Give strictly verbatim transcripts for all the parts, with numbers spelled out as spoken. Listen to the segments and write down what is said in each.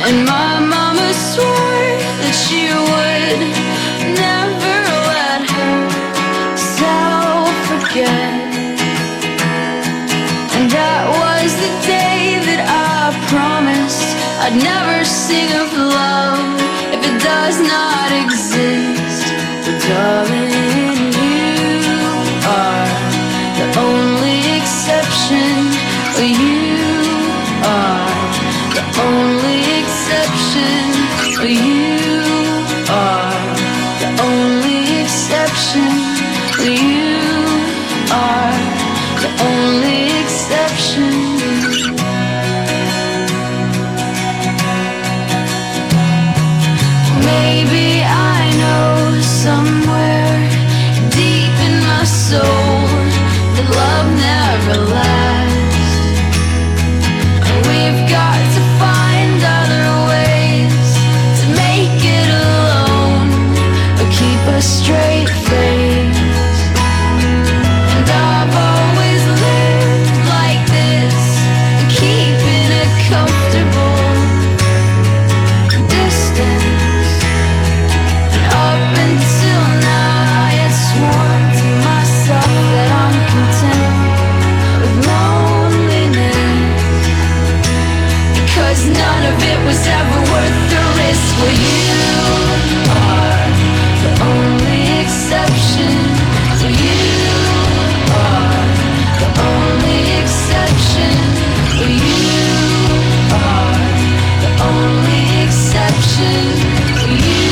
And my mama swore that she would never let herself forget. And that was the day that I promised I'd never sing of love if it does not exist. But darling, you are the only exception. You are the only exception. You are the only exception. You are the only exception. Maybe I know somewhere deep in my soul that love never lasts. And we've got to find other ways to make it alone or keep a straight face. And I've always lived like this, keeping a comfortable distance. Up until now, I had sworn to myself that I'm content with loneliness, because none of it was ever worth the risk. Well, you are the only exception. So you are the only exception. So you are the only exception. So you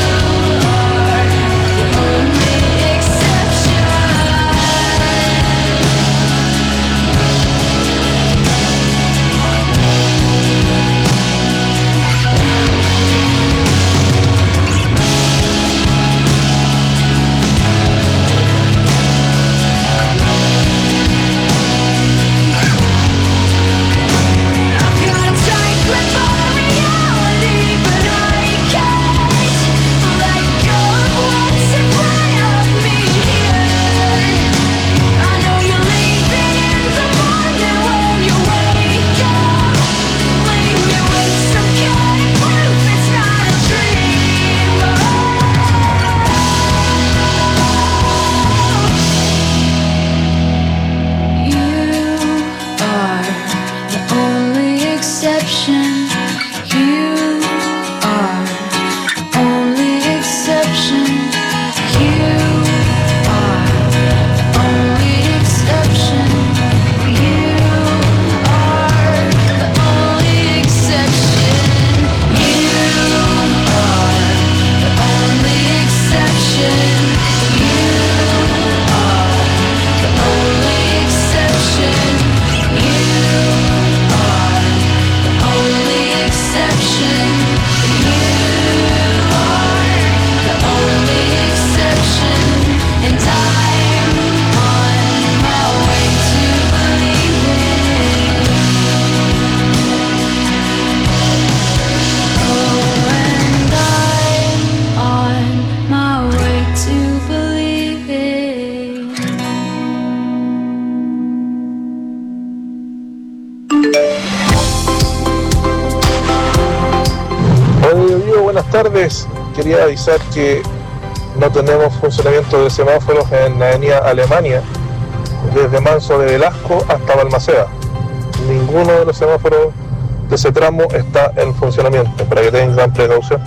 tardes, quería avisar que no tenemos funcionamiento de semáforos en la avenida Alemania, desde Manso de Velasco hasta Balmaceda. Ninguno de los semáforos de ese tramo está en funcionamiento, para que tengan precaución.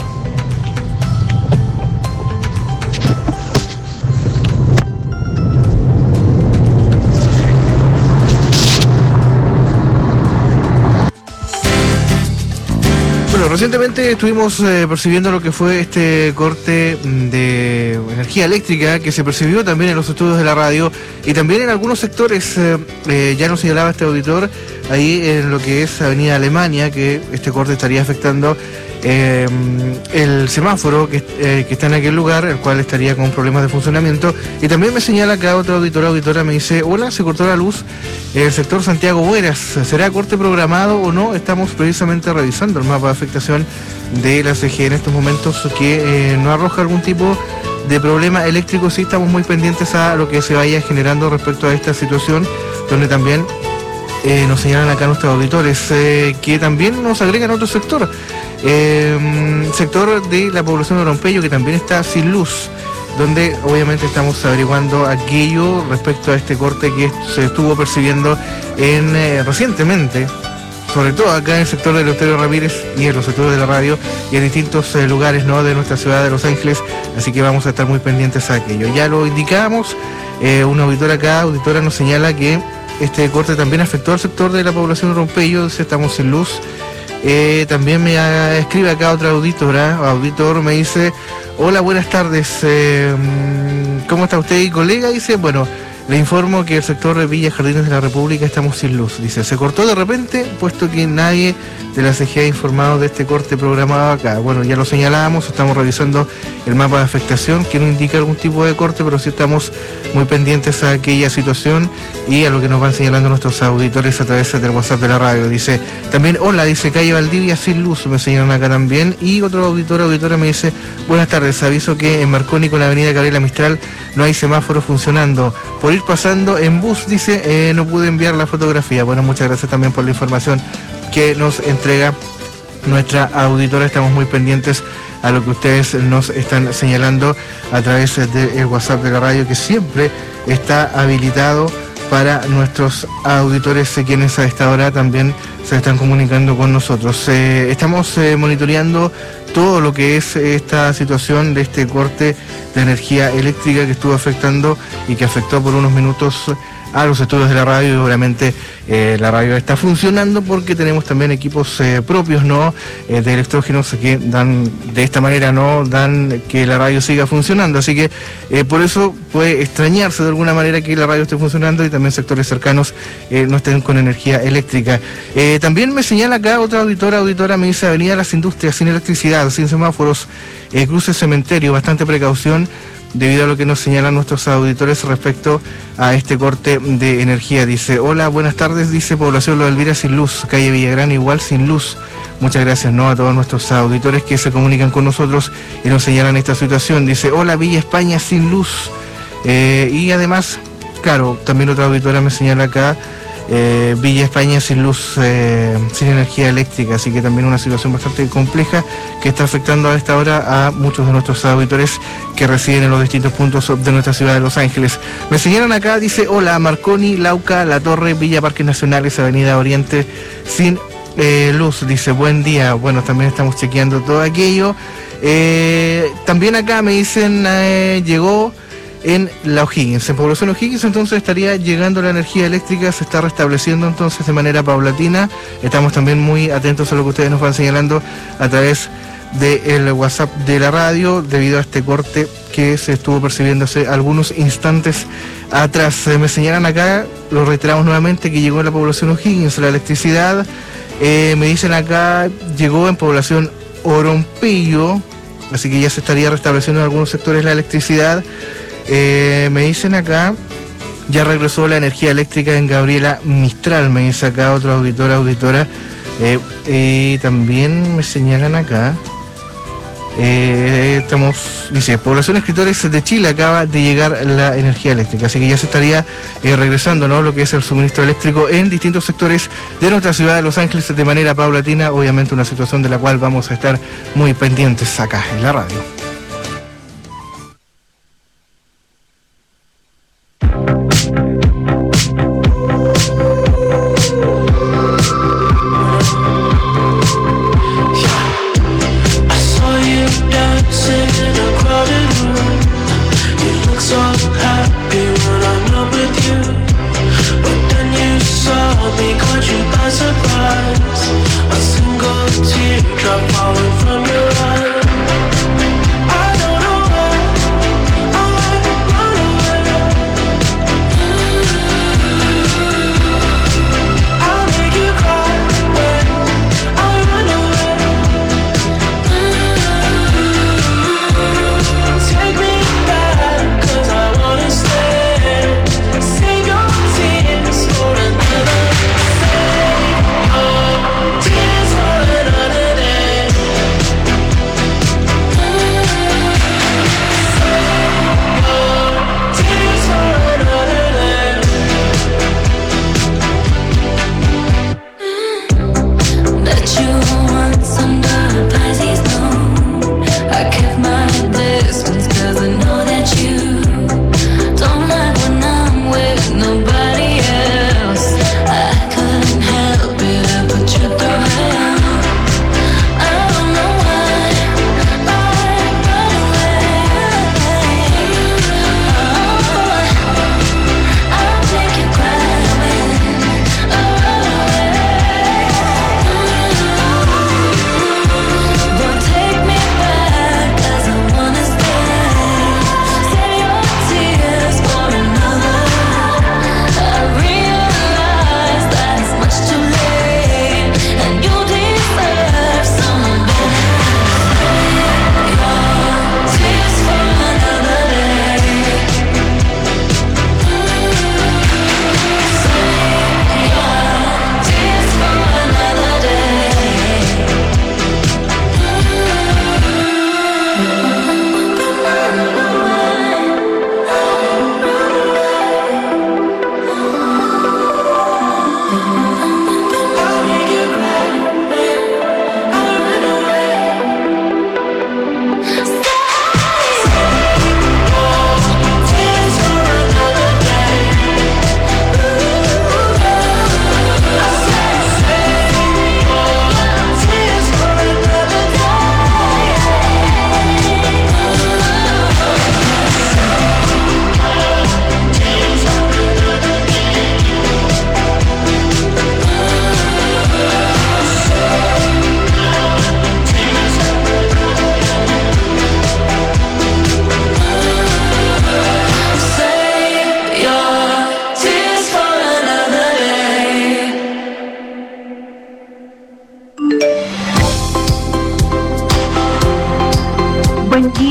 Bueno, recientemente estuvimos eh, percibiendo lo que fue este corte de energía eléctrica que se percibió también en los estudios de la radio y también en algunos sectores, eh, eh, ya nos señalaba este auditor, ahí en lo que es Avenida Alemania, que este corte estaría afectando eh, el semáforo que, eh, que está en aquel lugar, el cual estaría con problemas de funcionamiento. Y también me señala acá otra auditora, auditora me dice: hola, se cortó la luz en el sector Santiago Bueras, ¿será corte programado o no? Estamos precisamente revisando el mapa de afectación de la C G E en estos momentos, que eh, no arroja algún tipo de problema eléctrico. Sí estamos muy pendientes a lo que se vaya generando respecto a esta situación, donde también Eh, nos señalan acá nuestros auditores eh, que también nos agregan otro sector, Eh, sector de la población de Rompeyo que también está sin luz, donde obviamente estamos averiguando aquello respecto a este corte que se estuvo percibiendo en eh, recientemente, sobre todo acá en el sector de Eleuterio Ramírez y en los sectores de la radio y en distintos eh, lugares, ¿no?, de nuestra ciudad de Los Ángeles, así que vamos a estar muy pendientes a aquello. Ya lo indicamos, eh, una auditora acá, auditora nos señala que este corte también afectó al sector de la población de Rompeyo, dice estamos sin luz. Eh, también me uh, escribe acá otra auditora, auditor me dice, hola, buenas tardes, eh, ¿cómo está usted y colega? Dice, bueno, le informo que el sector de Villa Jardines de la República estamos sin luz. Dice, se cortó de repente, puesto que nadie de la C G A ha informado de este corte programado acá. Bueno, ya lo señalábamos, estamos revisando el mapa de afectación, que no indica algún tipo de corte, pero sí estamos muy pendientes a aquella situación y a lo que nos van señalando nuestros auditores a través del WhatsApp de la radio. Dice, también, hola, dice, calle Valdivia sin luz, me señalan acá también. Y otro auditor, auditora me dice, buenas tardes, aviso que en Marconi con la avenida Gabriela Mistral no hay semáforos funcionando. Por ir pasando en bus, dice, eh, no pude enviar la fotografía. Bueno, muchas gracias también por la información que nos entrega nuestra auditora. Estamos muy pendientes a lo que ustedes nos están señalando a través del WhatsApp de la radio, que siempre está habilitado para nuestros auditores, eh, quienes a esta hora también se están comunicando con nosotros. Eh, estamos eh, monitoreando todo lo que es esta situación de este corte de energía eléctrica que estuvo afectando y que afectó por unos minutos a los estudios de la radio, y obviamente eh, la radio está funcionando porque tenemos también equipos eh, propios, ¿no?, eh, de electrógenos que dan, de esta manera, ¿no?, dan que la radio siga funcionando, así que eh, por eso puede extrañarse de alguna manera que la radio esté funcionando y también sectores cercanos eh, no estén con energía eléctrica. Eh, también me señala acá otra auditora, auditora me dice, Avenida Las Industrias, sin electricidad, sin semáforos, eh, cruce cementerio, bastante precaución, debido a lo que nos señalan nuestros auditores respecto a este corte de energía. Dice, hola, buenas tardes, dice, población Lo Elvira sin luz, calle Villagrán igual sin luz. Muchas gracias, ¿no?, a todos nuestros auditores que se comunican con nosotros y nos señalan esta situación. Dice, hola, Villa España sin luz. Eh, y además, claro, también otra auditora me señala acá, Eh, Villa España sin luz, eh, sin energía eléctrica, así que también una situación bastante compleja que está afectando a esta hora a muchos de nuestros auditores que residen en los distintos puntos de nuestra ciudad de Los Ángeles. Me señalan acá, dice, hola, Marconi, Lauca, La Torre, Villa Parques Nacionales, Avenida Oriente sin eh, luz, dice, buen día. Bueno, también estamos chequeando todo aquello. Eh, también acá me dicen, eh, llegó en la O'Higgins, en población O'Higgins, entonces estaría llegando la energía eléctrica, se está restableciendo entonces de manera paulatina. Estamos también muy atentos a lo que ustedes nos van señalando a través del WhatsApp de la radio, debido a este corte que se estuvo percibiendo hace algunos instantes atrás. Eh, me señalan acá, lo reiteramos nuevamente, que llegó en la población O'Higgins la electricidad. Eh, me dicen acá, llegó en población Orompillo, así que ya se estaría restableciendo en algunos sectores la electricidad. Eh, me dicen acá, ya regresó la energía eléctrica en Gabriela Mistral, me dice acá otra auditora, auditora. Eh, eh, también me señalan acá, eh, estamos, dice, población Escritores de Chile, acaba de llegar la energía eléctrica, así que ya se estaría eh, regresando, ¿no?, lo que es el suministro eléctrico en distintos sectores de nuestra ciudad de Los Ángeles de manera paulatina, obviamente una situación de la cual vamos a estar muy pendientes acá en la radio.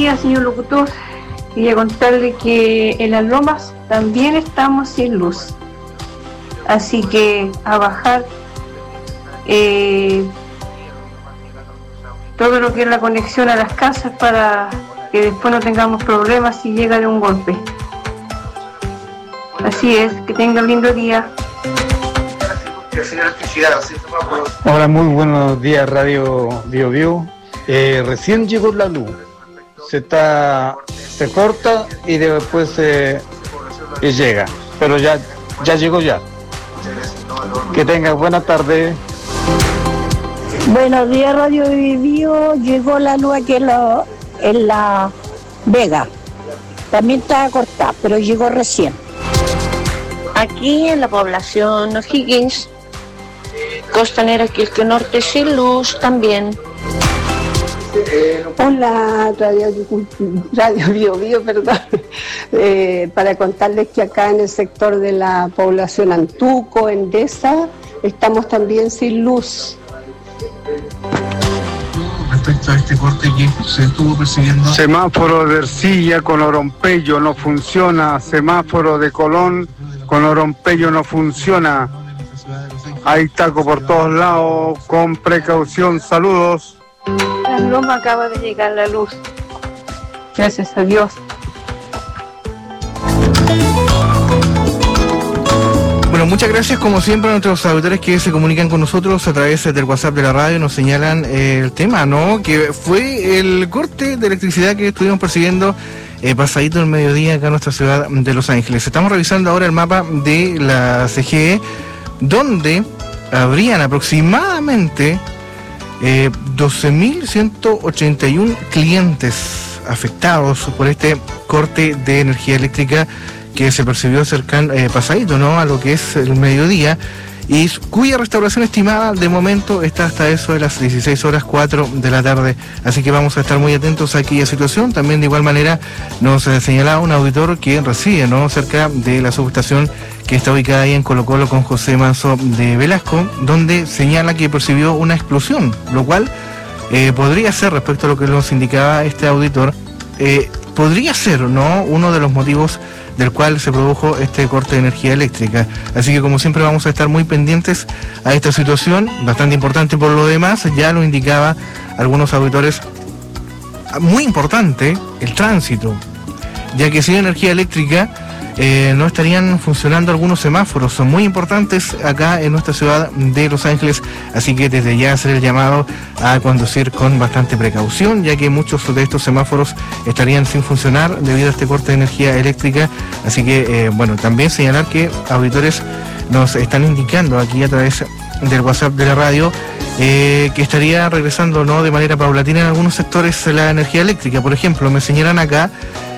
días, señor locutor. Quería contarle que en Las Lomas también estamos sin luz. Así que a bajar eh, todo lo que es la conexión a las casas para que después no tengamos problemas si llega de un golpe. Así es, que tenga un lindo día. Hola, muy buenos días, Radio Bio Bio. Eh, recién llegó la luz. Se está, se corta y después se y llega. Pero ya, ya llegó ya. Que tenga buena tarde. Buenos días, Radio Bio Bio. Llegó la luz aquí en la, en la Vega. También estaba cortada, pero llegó recién. Aquí en la población O'Higgins, Costanera Quilque Norte, sin luz también. Hola, Radio, Radio Bio Bio, perdón. Eh, para contarles que acá en el sector de la población Antuco, Endesa, estamos también sin luz. Respecto a este corte que se estuvo percibiendo. Semáforo de Ercilla con Orompello no funciona. Semáforo de Colón con Orompello no funciona. Hay taco por todos lados, con precaución. Saludos. Las Lomas acaba de llegar la luz. Gracias a Dios. Bueno, muchas gracias como siempre a nuestros auditores que se comunican con nosotros a través del WhatsApp de la radio, nos señalan eh, el tema, ¿no? Que fue el corte de electricidad que estuvimos percibiendo eh, pasadito el mediodía acá en nuestra ciudad de Los Ángeles. Estamos revisando ahora el mapa de la C G E, donde habrían aproximadamente eh, doce mil ciento ochenta y uno clientes afectados por este corte de energía eléctrica que se percibió cercano, eh, pasadito, ¿no?, a lo que es el mediodía, y cuya restauración estimada de momento está hasta eso de las dieciséis horas cuatro de la tarde. Así que vamos a estar muy atentos a aquella situación. También de igual manera nos eh, señalaba un auditor que reside, ¿no?, cerca de la subestación que está ubicada ahí en Colo Colo con José Manso de Velasco, donde señala que percibió una explosión, lo cual eh, podría ser, respecto a lo que nos indicaba este auditor, eh, podría ser, ¿no?, uno de los motivos del cual se produjo este corte de energía eléctrica. Así que como siempre vamos a estar muy pendientes a esta situación, bastante importante por lo demás, ya lo indicaba algunos auditores, muy importante el tránsito, ya que sin energía eléctrica eh, no estarían funcionando algunos semáforos, son muy importantes acá en nuestra ciudad de Los Ángeles, así que desde ya hacer el llamado a conducir con bastante precaución, ya que muchos de estos semáforos estarían sin funcionar debido a este corte de energía eléctrica. Así que, eh, bueno, también señalar que auditores nos están indicando aquí a través del WhatsApp de la radio eh, que estaría regresando, ¿no?, de manera paulatina en algunos sectores la energía eléctrica. Por ejemplo, me señalan acá,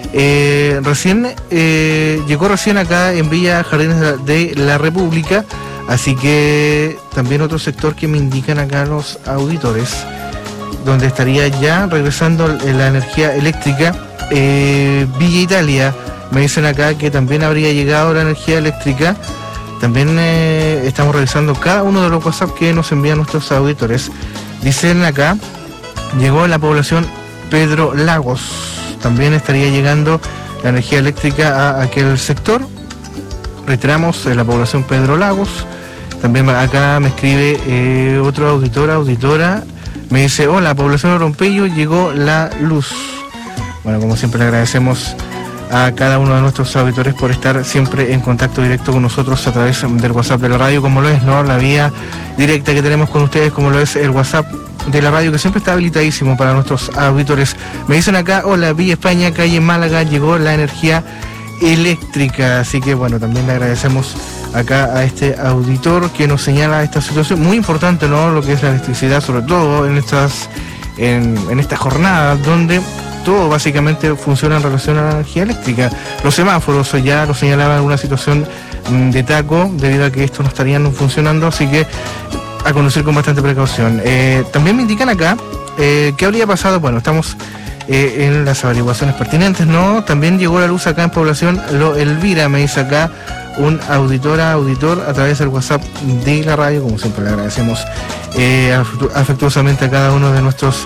eh, recién eh, llegó recién acá en Villa Jardines de la, de la República, así que también otro sector que me indican acá los auditores, donde estaría ya regresando la energía eléctrica. eh, Villa Italia, me dicen acá que también habría llegado la energía eléctrica. También eh, estamos revisando cada uno de los WhatsApp que nos envían nuestros auditores. Dicen acá, llegó la población Pedro Lagos, también estaría llegando la energía eléctrica a aquel sector. Reiteramos, en la población Pedro Lagos. También acá me escribe eh, otro auditor, auditora, me dice, hola, población Orompello, llegó la luz. Bueno, como siempre le agradecemos a cada uno de nuestros auditores por estar siempre en contacto directo con nosotros a través del WhatsApp de la radio, como lo es, ¿no?, la vía directa que tenemos con ustedes, como lo es el WhatsApp de la radio, que siempre está habilitadísimo para nuestros auditores. Me dicen acá, hola, Villa España, calle Málaga, llegó la energía eléctrica. Así que, bueno, también le agradecemos acá a este auditor que nos señala esta situación muy importante, ¿no?, lo que es la electricidad, sobre todo en estas en, en esta jornada donde todo básicamente funciona en relación a la energía eléctrica. Los semáforos ya lo señalaban en una situación de taco debido a que estos no estarían funcionando, así que a conducir con bastante precaución. Eh, también me indican acá eh, qué habría pasado. Bueno, estamos eh, en las averiguaciones pertinentes, ¿no? También llegó la luz acá en población Lo Elvira, me dice acá un auditora, auditor a través del WhatsApp de la radio, como siempre le agradecemos eh, afectuosamente a cada uno de nuestros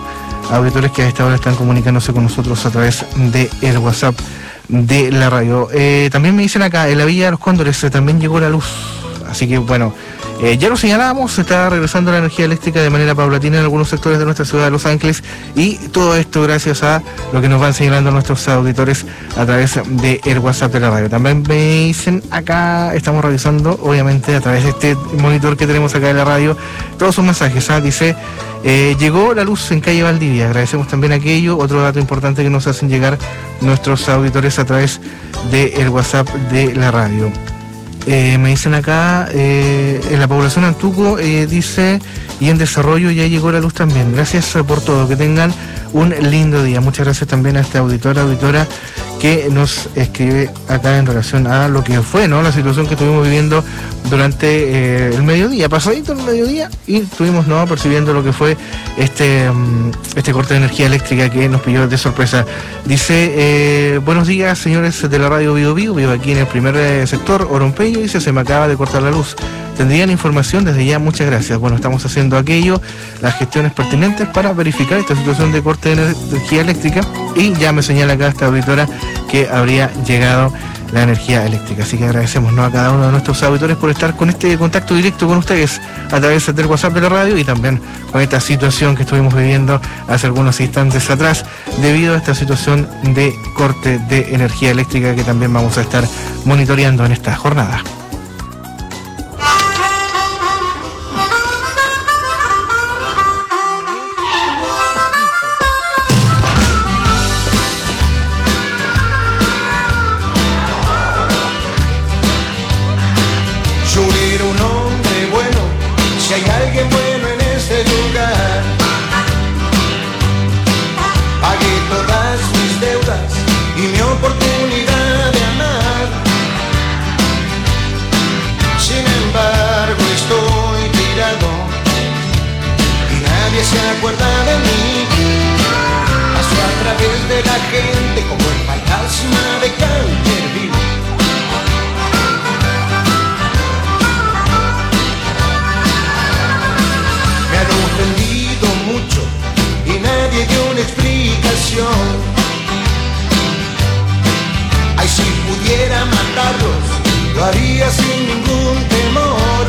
auditores que a esta hora están comunicándose con nosotros a través del WhatsApp de la radio. Eh, también me dicen acá, en la Villa de los Cóndores eh, también llegó la luz, así que bueno, eh, ya lo señalábamos, se está regresando la energía eléctrica de manera paulatina en algunos sectores de nuestra ciudad de Los Ángeles, y todo esto gracias a lo que nos van señalando nuestros auditores a través del WhatsApp de la radio. También me dicen acá, estamos revisando obviamente a través de este monitor que tenemos acá de la radio todos sus mensajes, ¿ah? Dice, eh, llegó la luz en calle Valdivia, agradecemos también aquello. Otro dato importante que nos hacen llegar nuestros auditores a través del WhatsApp de la radio. Eh, me dicen acá, eh, en la población Antuco, eh, dice, y en desarrollo ya llegó la luz también. Gracias por todo, que tengan un lindo día. Muchas gracias también a este auditor, auditora que nos escribe acá en relación a lo que fue, ¿no?, la situación que estuvimos viviendo durante eh, el mediodía, pasadito el mediodía, y estuvimos, ¿no?, percibiendo lo que fue este um, este corte de energía eléctrica que nos pilló de sorpresa. Dice, eh, buenos días, señores de la radio Bio Bio, vivo aquí en el primer eh, sector, Orompeño, dice, se me acaba de cortar la luz. Tendrían información desde ya, muchas gracias. Bueno, estamos haciendo aquello, las gestiones pertinentes para verificar esta situación de corte de energía eléctrica, y ya me señala acá esta auditora que habría llegado la energía eléctrica. Así que agradecemos, ¿no?, a cada uno de nuestros auditores por estar con este contacto directo con ustedes a través del WhatsApp de la radio, y también con esta situación que estuvimos viviendo hace algunos instantes atrás debido a esta situación de corte de energía eléctrica que también vamos a estar monitoreando en esta jornada. Se acuerda de mí, paso a través de la gente como el fantasma de Canterville. Me han ofendido mucho y nadie dio una explicación. Ay, si pudiera matarlos, lo haría sin ningún temor.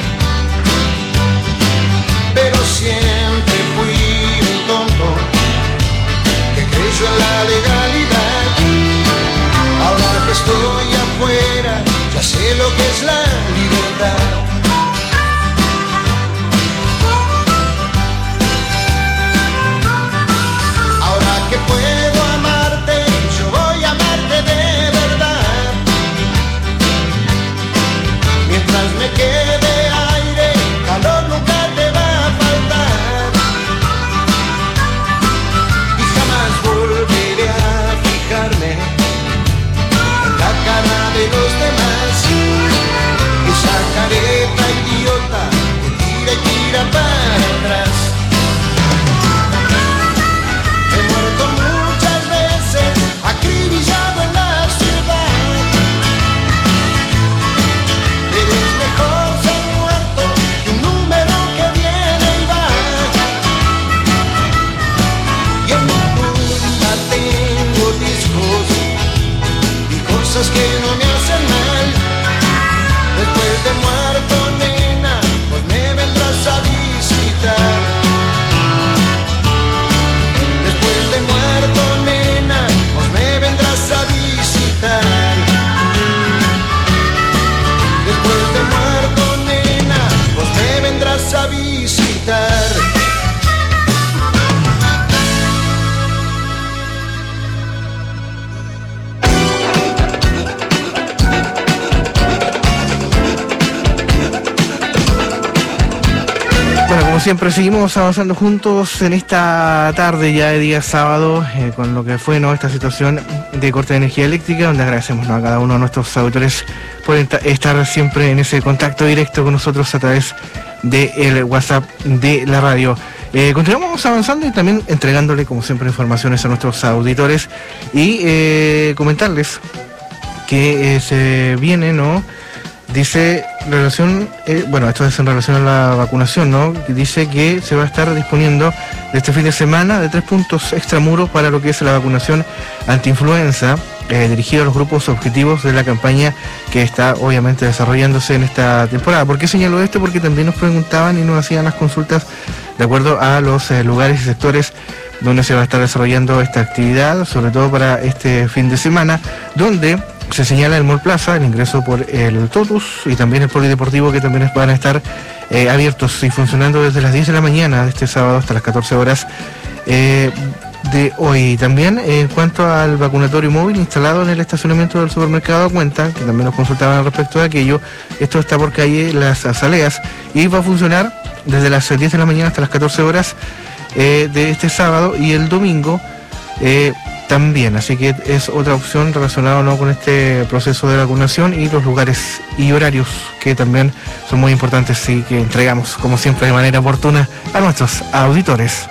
Pero siempre fui un tonto que creyó en la legalidad. Ahora que estoy afuera, ya sé lo que es la libertad. Ahora que puedo amarte, yo voy a amarte de verdad. Mientras me quede aire, calor nunca te va a faltar. Y jamás volveré a fijarme en la cara de los demás. Esa careta idiota que tira y tira para atrás. He muerto muchas veces, acribillado en la ciudad. Pero es mejor ser muerto que un número que viene y va. Y en mi tumba tengo discos y cosas que no me hacen mal. Después de muerto, nena, pues me vendrás a visitar. Después de muerto, nena, pues me vendrás a visitar. Después de muerto, nena, pues me vendrás a visitar. Bueno, como siempre, seguimos avanzando juntos en esta tarde ya de día sábado, eh, con lo que fue, ¿no?, esta situación de corte de energía eléctrica, donde agradecemos, ¿no?, a cada uno de nuestros auditores por estar siempre en ese contacto directo con nosotros a través del WhatsApp de la radio. Eh, continuamos avanzando y también entregándole, como siempre, informaciones a nuestros auditores y eh, comentarles que eh, se viene, ¿no?, Dice, relación, eh, bueno, esto es en relación a la vacunación, ¿no? Dice que se va a estar disponiendo de este fin de semana de tres puntos extramuros para lo que es la vacunación antiinfluenza, eh, dirigido a los grupos objetivos de la campaña que está obviamente desarrollándose en esta temporada. ¿Por qué señalo esto? Porque también nos preguntaban y nos hacían las consultas de acuerdo a los eh, lugares y sectores donde se va a estar desarrollando esta actividad, sobre todo para este fin de semana, donde se señala el Mall Plaza, el ingreso por el Totus y también el Polideportivo, que también van a estar eh, abiertos y funcionando desde las diez de la mañana de este sábado hasta las catorce horas eh, de hoy. También eh, en cuanto al vacunatorio móvil instalado en el estacionamiento del supermercado Cuenta, que también nos consultaban al respecto de aquello, esto está por calle Las Azaleas y va a funcionar desde las diez de la mañana hasta las catorce horas eh, de este sábado y el domingo eh, también, así que es otra opción relacionada, ¿no?, con este proceso de vacunación y los lugares y horarios que también son muy importantes y que entregamos como siempre de manera oportuna a nuestros auditores.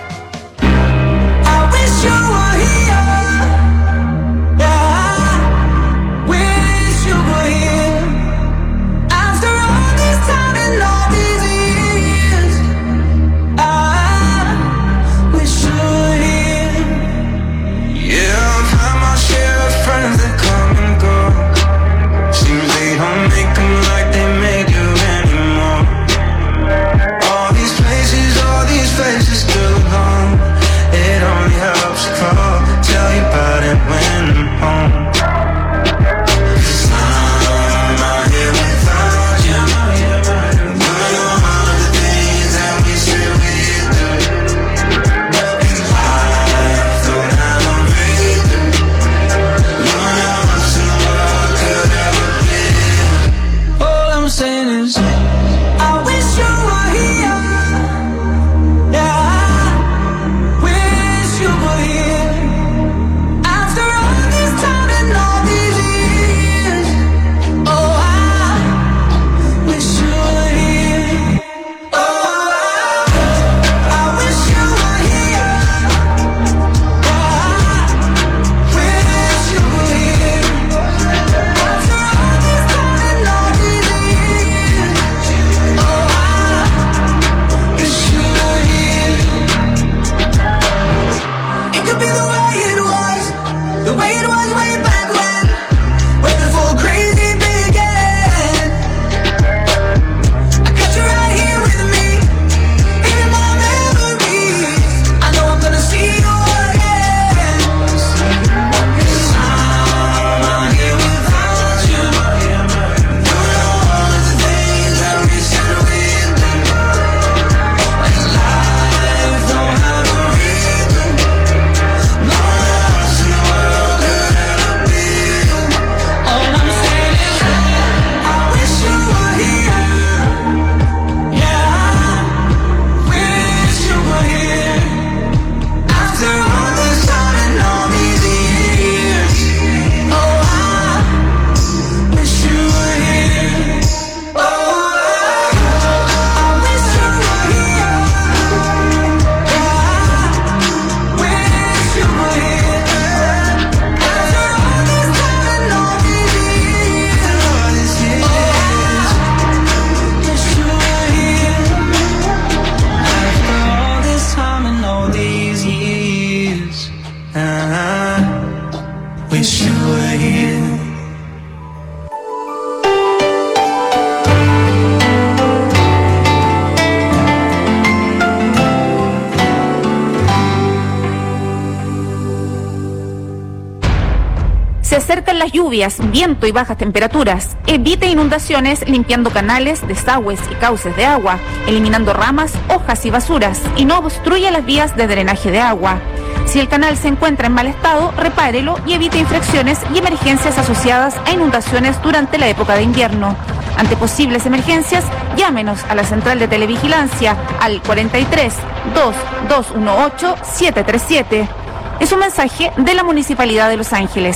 Se acercan las lluvias, viento y bajas temperaturas. Evite inundaciones limpiando canales, desagües y cauces de agua, eliminando ramas, hojas y basuras, y no obstruya las vías de drenaje de agua. Si el canal se encuentra en mal estado, repárelo y evite infracciones y emergencias asociadas a inundaciones durante la época de invierno. Ante posibles emergencias, llámenos a la central de televigilancia al cuarenta y tres, dos, dos uno ocho, siete tres siete. Es un mensaje de la Municipalidad de Los Ángeles.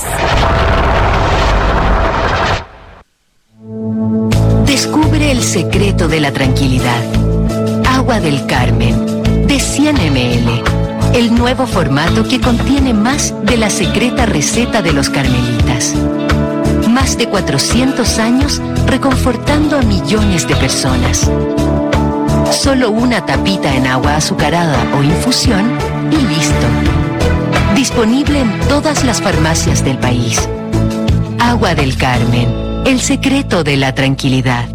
Descubre el secreto de la tranquilidad. Agua del Carmen, de cien mililitros. El nuevo formato que contiene más de la secreta receta de los carmelitas. más de cuatrocientos años reconfortando a millones de personas. Solo una tapita en agua azucarada o infusión y listo. Disponible en todas las farmacias del país. Agua del Carmen, el secreto de la tranquilidad.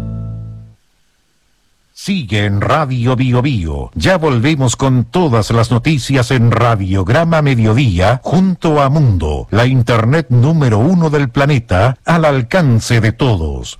Sigue en Radio Bio Bio. Ya volvemos con todas las noticias en Radiograma Mediodía, junto a Mundo, la internet número uno del planeta, al alcance de todos.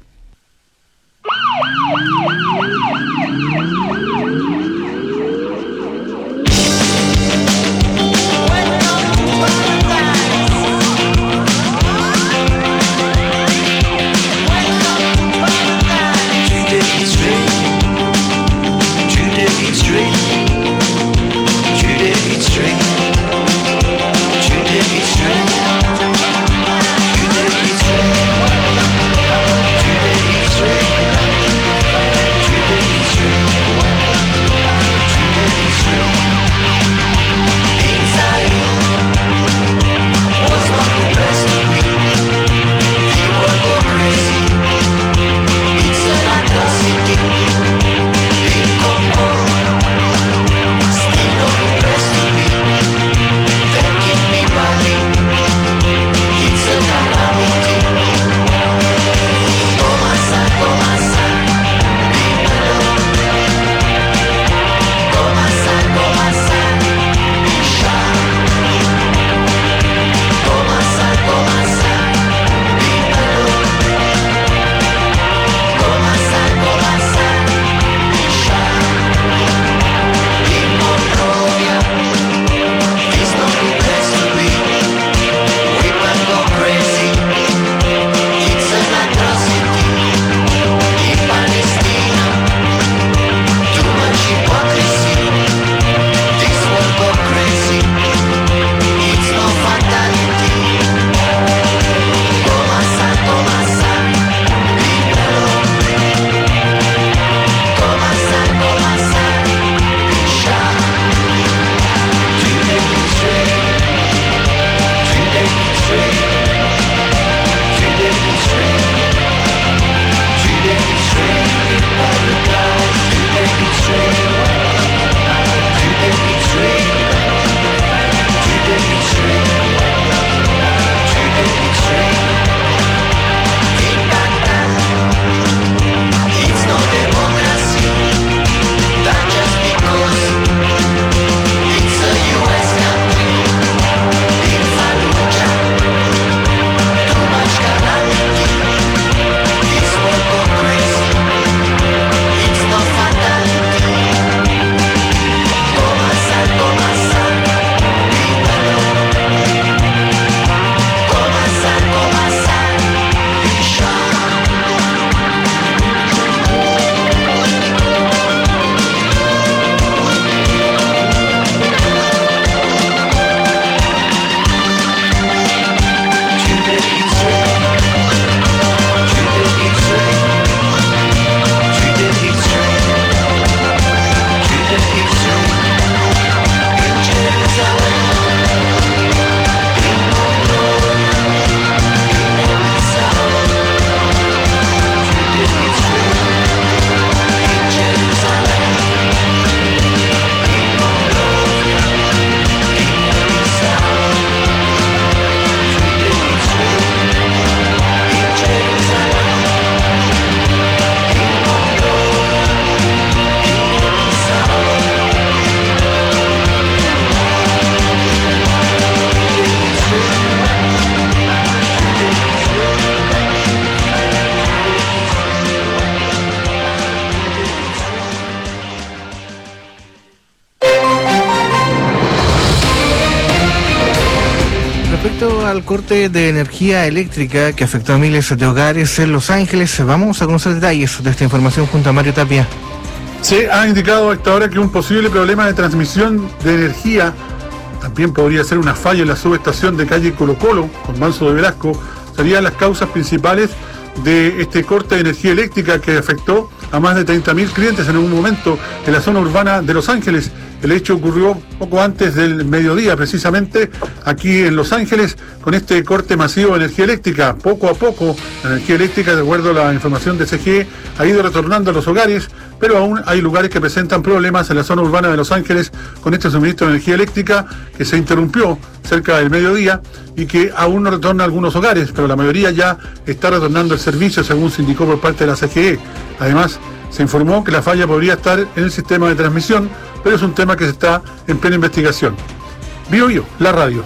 Respecto al corte de energía eléctrica que afectó a miles de hogares en Los Ángeles, vamos a conocer detalles de esta información junto a Mario Tapia. Se ha indicado a esta hora que un posible problema de transmisión de energía también podría ser una falla en la subestación de calle Colo Colo, con Manso de Velasco, serían las causas principales de este corte de energía eléctrica que afectó a más de treinta mil clientes en un momento en la zona urbana de Los Ángeles. El hecho ocurrió poco antes del mediodía, precisamente aquí en Los Ángeles, con este corte masivo de energía eléctrica. Poco a poco, la energía eléctrica, de acuerdo a la información de C G E, ha ido retornando a los hogares, pero aún hay lugares que presentan problemas en la zona urbana de Los Ángeles con este suministro de energía eléctrica que se interrumpió cerca del mediodía y que aún no retorna a algunos hogares, pero la mayoría ya está retornando el servicio, según se indicó por parte de la C G E. Además, se informó que la falla podría estar en el sistema de transmisión, pero es un tema que se está en plena investigación. Bio Bio, la radio.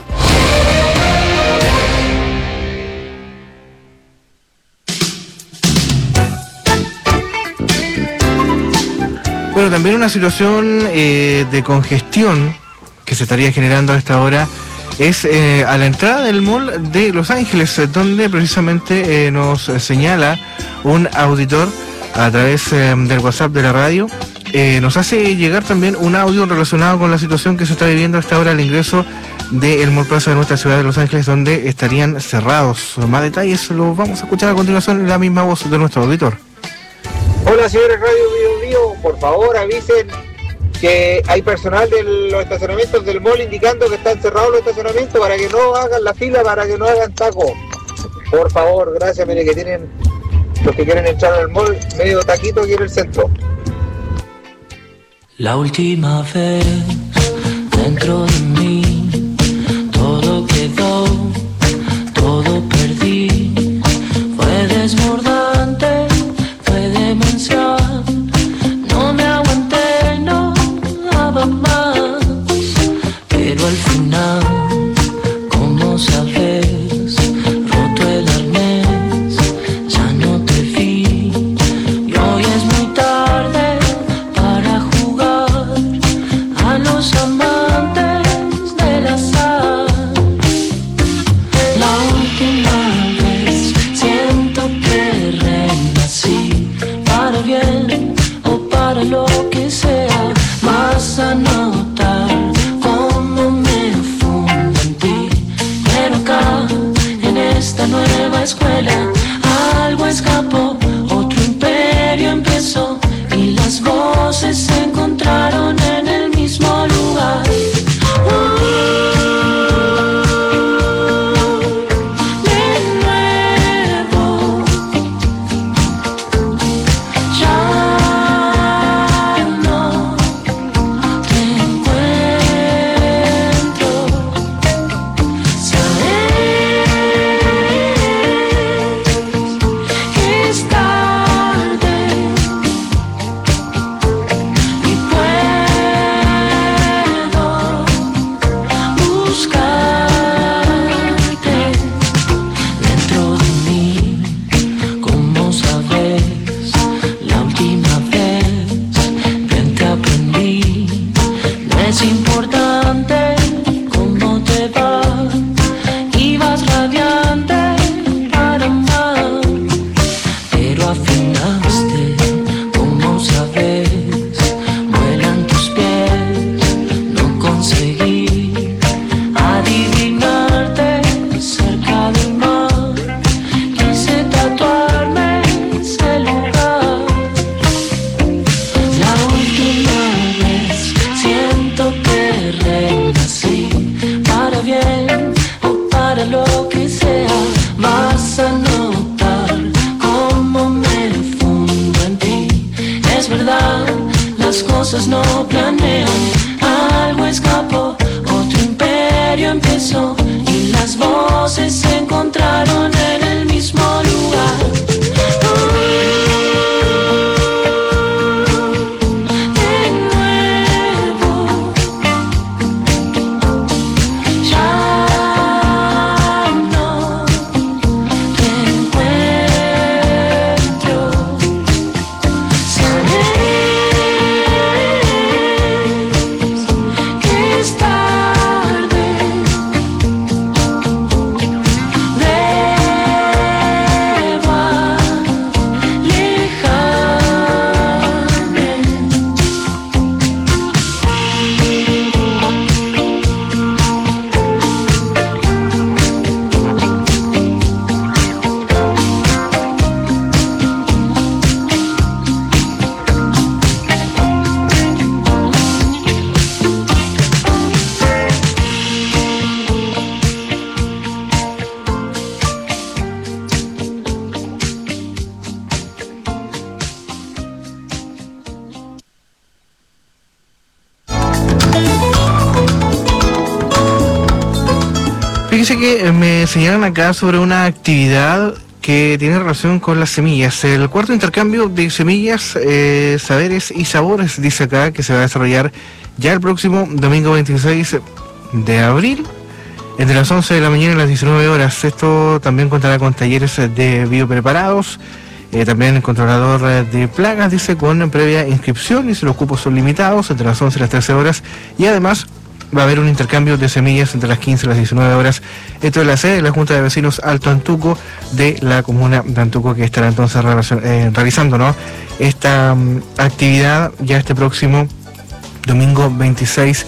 Bueno, también una situación eh, de congestión que se estaría generando a esta hora es eh, a la entrada del mall de Los Ángeles, donde precisamente eh, nos señala un auditor a través eh, del WhatsApp de la radio. Eh, nos hace llegar también un audio relacionado con la situación que se está viviendo a esta hora al ingreso del Mall Plaza de nuestra ciudad de Los Ángeles, donde estarían cerrados. Más detalles los vamos a escuchar a continuación en la misma voz de nuestro auditor. Hola señores Radio Bio Bio, por favor avisen que hay personal de los estacionamientos del mall indicando que están cerrados los estacionamientos para que no hagan la fila, para que no hagan taco. Por favor, gracias, mire que tienen los que quieren entrar al mall medio taquito aquí en el centro. La última vez dentro de mí todo quedó, todo perdí. Fue desbordante, fue demencial. No me aguanté, no daba más. Pero al final, como sabes, roto el arnés, ya no te vi. Y hoy es muy tarde para jugar a los amantes del azar. La última vez siento que renací, para bien o para lo que sea. Vas a notar cómo me fundo en ti, pero acá en esta nueva escuela algo escapó, otro imperio empezó y las voces se encontraron en el mismo lugar. Uh, de nuevo, ya no te encuentro. Sabes que es tarde y puedo buscarte dentro de mí. Como sabes, la última vez bien te aprendí. No es importante cómo te va, ibas radiante para amar, pero afinaste, como sabes, vuelan tus pies. No conseguí adivinarte cerca del mar, quise tatuarme ese lugar. La última vez siento que renací, Fíjate que me señalan acá sobre una actividad que tiene relación con las semillas. El cuarto intercambio de semillas, eh, saberes y sabores, dice acá, que se va a desarrollar ya el próximo domingo veintiséis de abril, entre las once de la mañana y las diecinueve horas. Esto también contará con talleres de biopreparados, eh, también el controlador de plagas, dice, con previa inscripción, y si los cupos son limitados, entre las once y las trece horas, y además va a haber un intercambio de semillas entre las quince y las diecinueve horas. Esto es la sede de la Junta de Vecinos Alto Antuco de la comuna de Antuco, que estará entonces relacion- eh, realizando, ¿no?, esta um, actividad ya este próximo domingo veintiséis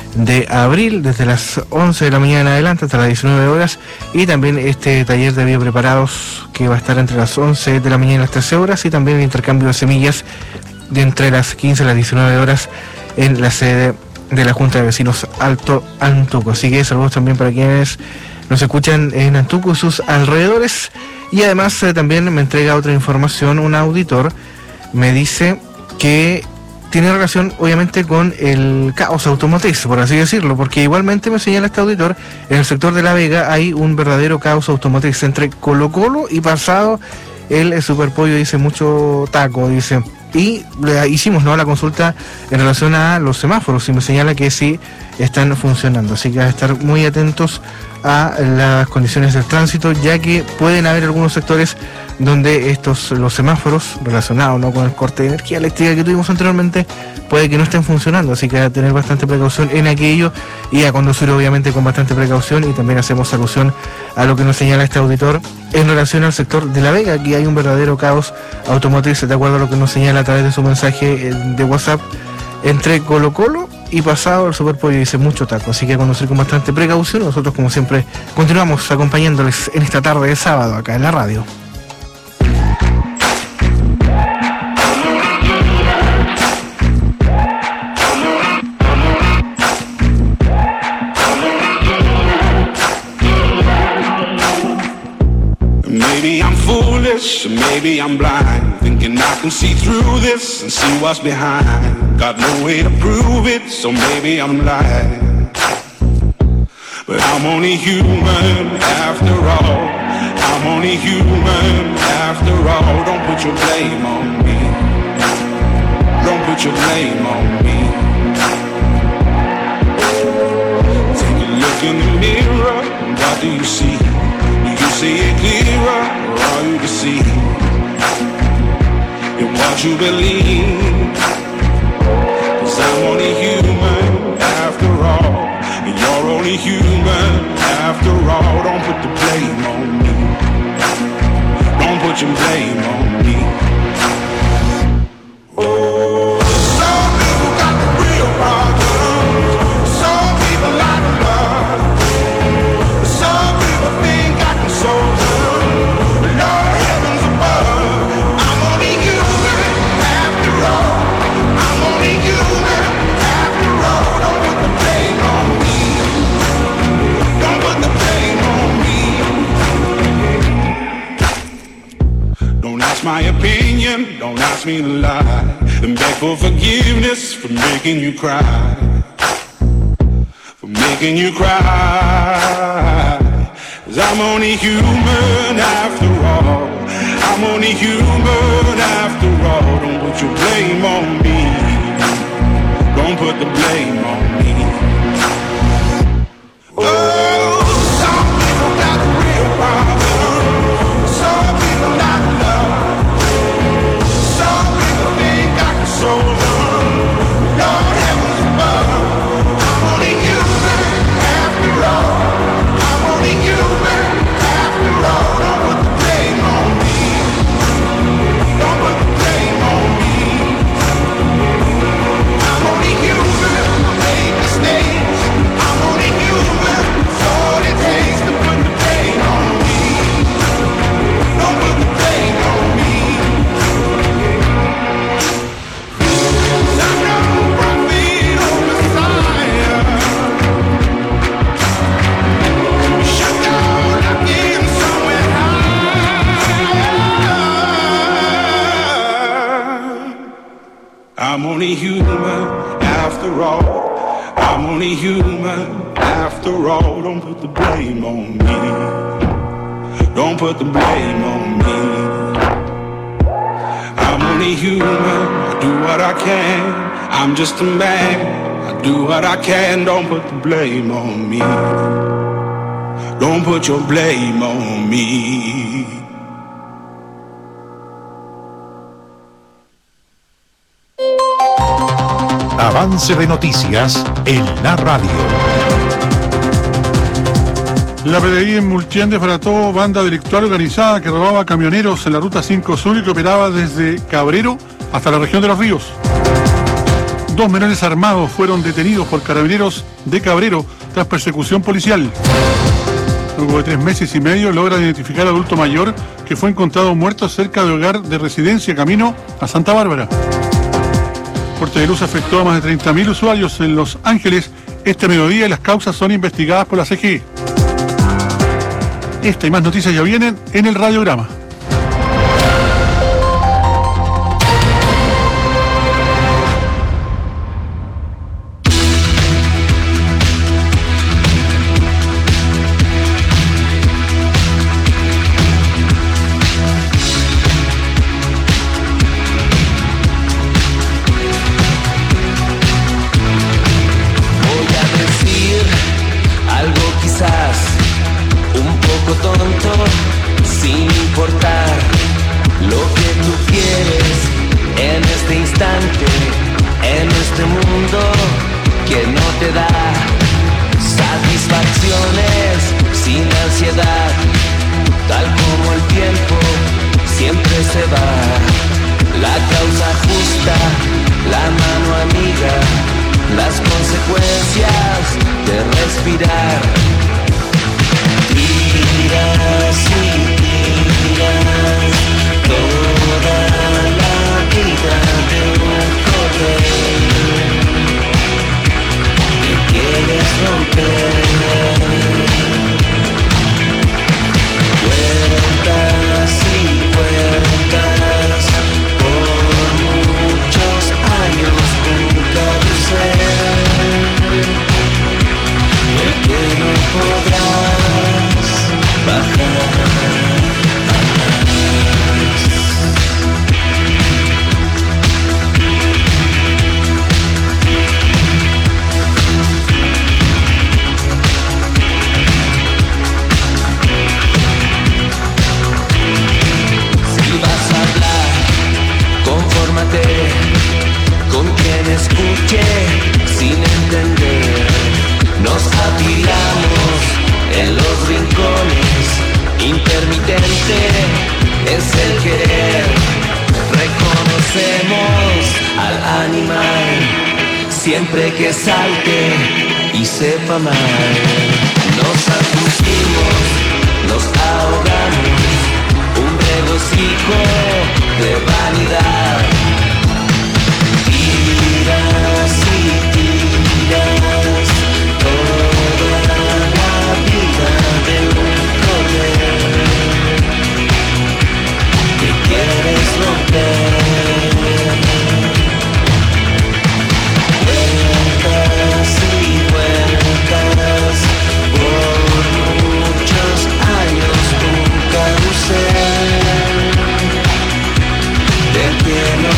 de abril, desde las once de la mañana en adelante hasta las diecinueve horas, y también este taller de biopreparados que va a estar entre las once de la mañana y las trece horas, y también el intercambio de semillas de entre las quince y las diecinueve horas en la sede de la Junta de Vecinos Alto Antuco. Así que saludos también para quienes nos escuchan en Antuco y sus alrededores. Y además eh, también me entrega otra información, un auditor me dice que tiene relación obviamente con el caos automotriz, por así decirlo, porque igualmente me señala este auditor, en el sector de La Vega hay un verdadero caos automotriz entre Colo Colo y pasado el Superpollo, dice, mucho taco, dice. Y le hicimos, ¿no?, la consulta en relación a los semáforos y me señala que sí están funcionando, así que a estar muy atentos a las condiciones del tránsito, ya que pueden haber algunos sectores donde estos los semáforos relacionados, ¿no?, con el corte de energía eléctrica que tuvimos anteriormente, puede que no estén funcionando, así que a tener bastante precaución en aquello y a conducir obviamente con bastante precaución. Y también hacemos alusión a lo que nos señala este auditor en relación al sector de La Vega, aquí hay un verdadero caos automotriz, de acuerdo a lo que nos señala a través de su mensaje de WhatsApp, entre Colo Colo y pasado el Superpollo, dice, mucho taco, así que a conducir con bastante precaución. Nosotros, como siempre, continuamos acompañándoles en esta tarde de sábado acá en la radio. Maybe I'm foolish, maybe I'm blind, thinking I can see through this and see what's behind. Got no way to prove it, so maybe I'm lying. But I'm only human after all. I'm only human after all. Don't put your blame on me. Don't put your blame on me. Take a look in the mirror, what do you see? See it clearer, or are you deceived in what you believe? 'Cause I'm only human after all, and you're only human after all. Don't put the blame on me. Don't put your blame on me. Oh, some people got the real problems. Some people like love. Some people think I can solve them. Lord, heavens above, I'm only human after all. I'm only human after all. Don't put the blame on me. Don't put the blame on me. Don't ask my opinion, don't ask me to lie, and beg for forgiveness for making you cry, for making you cry. 'Cause I'm only human after all. I'm only human after all. Don't put your blame on me. Don't put the blame on me. Oh, some people got real problems. Some people not love. Some people think I can solve them. Lord, heavens above, I'm only human after all. I'm only human after all. Don't put the blame on me. Don't put the blame on me. I'm only human, I make mistakes. I'm only human, it's all it takes to put the blame on me. Don't put the blame on me. 'Cause I'm no prophet or Messiah. Shut down again somewhere high. I'm only human after all. I'm only human after all, don't put the blame on me. Don't put the blame on me. I'm only human, I do what I can. I'm just a man, I do what I can. Don't put the blame on me. Don't put your blame on me. Avance de noticias en la radio. La P D I en Multián desbarató banda delictual organizada que robaba camioneros en la Ruta cinco Sur y que operaba desde Cabrero hasta la región de Los Ríos. Dos menores armados fueron detenidos por carabineros de Cabrero tras persecución policial. Luego de tres meses y medio logran identificar al adulto mayor que fue encontrado muerto cerca del hogar de residencia camino a Santa Bárbara. Corte de luz afectó a más de treinta mil usuarios en Los Ángeles este mediodía y las causas son investigadas por la C G E. Esta y más noticias ya vienen en el radiograma. Siempre que salte y sepa mal, nos angustimos, nos ahogamos, un regocijo de vanidad. Tiras y tiras toda la vida de un correr que quieres romper. De pie no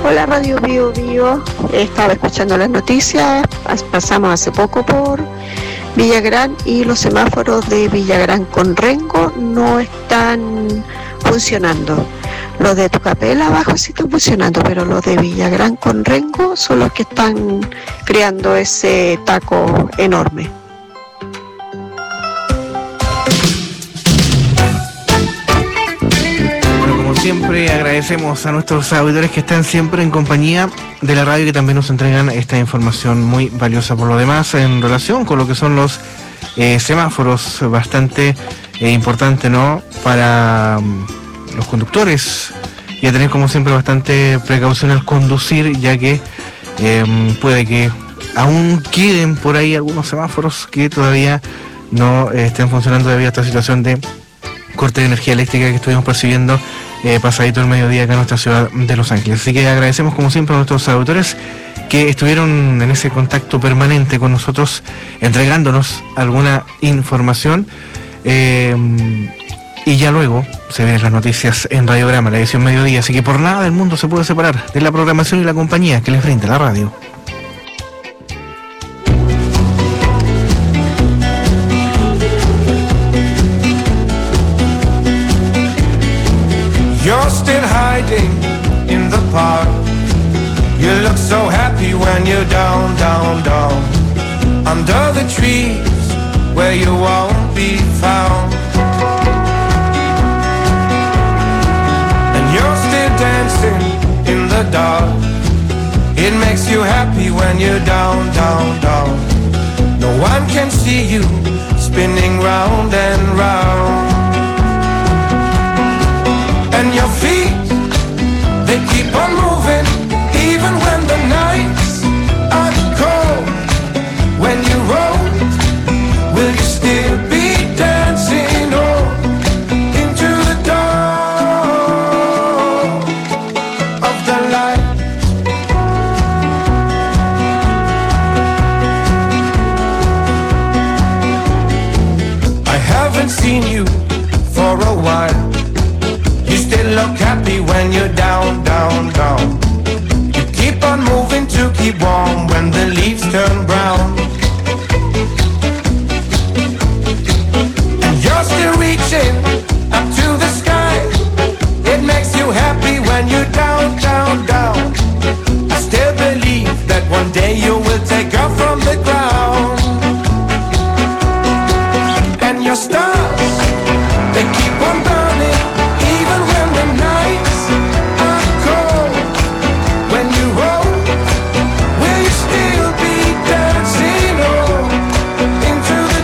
Hola Radio Bio Bio, estaba escuchando las noticias, pasamos hace poco por Villagrán y los semáforos de Villagrán con Rengo no están funcionando. Los de Tucapel abajo sí están funcionando, pero los de Villagrán con Rengo son los que están creando ese taco enorme. Siempre agradecemos a nuestros auditores que están siempre en compañía de la radio y que también nos entregan esta información muy valiosa. Por lo demás, en relación con lo que son los eh, semáforos, bastante eh, importante, ¿no?, para um, los conductores, y a tener como siempre bastante precaución al conducir, ya que eh, puede que aún queden por ahí algunos semáforos que todavía no eh, estén funcionando debido a esta situación de corte de energía eléctrica que estuvimos percibiendo eh, pasadito el mediodía acá en nuestra ciudad de Los Ángeles. Así que agradecemos como siempre a nuestros auditores que estuvieron en ese contacto permanente con nosotros, entregándonos alguna información, eh, y ya luego se ven las noticias en Radiograma, la edición mediodía, así que por nada del mundo se puede separar de la programación y la compañía que les brinda la radio. You're still hiding in the park. You look so happy when you're down, down, down, under the trees where you won't be found. And you're still dancing in the dark. It makes you happy when you're down, down, down. No one can see you spinning round and round. And your feet, they keep on moving, even when the nights are cold. When you roll, will you still be dancing on into the dawn of the light? I haven't seen you for a while. You still look happy when you're down, down, down. You keep on moving to keep warm when the leaves turn brown. And you're still reaching up to the sky. It makes you happy when you're down, down, down. I still believe that one day you will take off from the ground. And your stars, they keep on burning, even when the nights are cold. When you roll, will you still be dancing on into the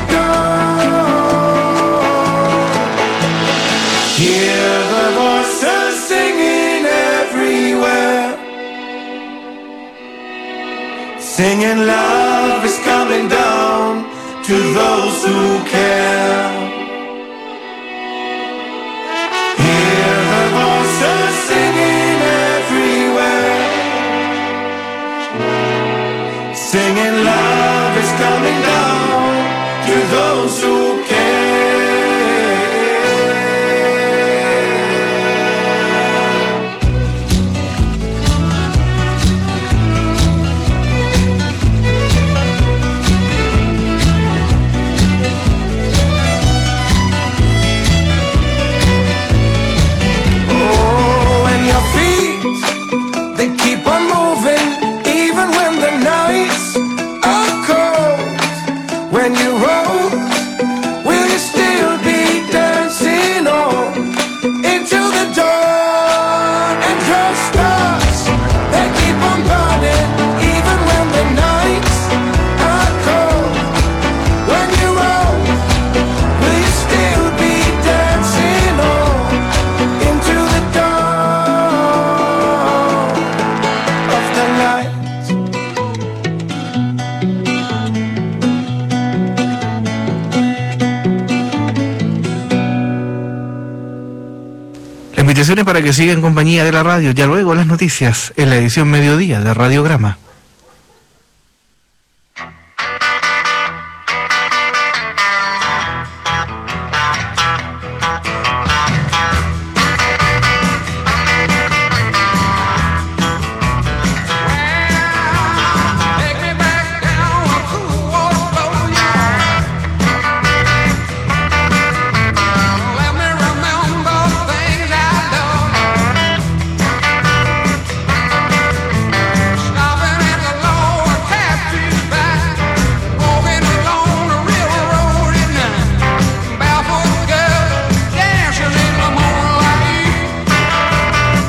dawn? Hear the voices singing everywhere, singing love is coming down to those who care. Singing everywhere, singing love is coming down to those who Para que siga en compañía de la radio, ya luego las noticias en la edición mediodía de Radiograma.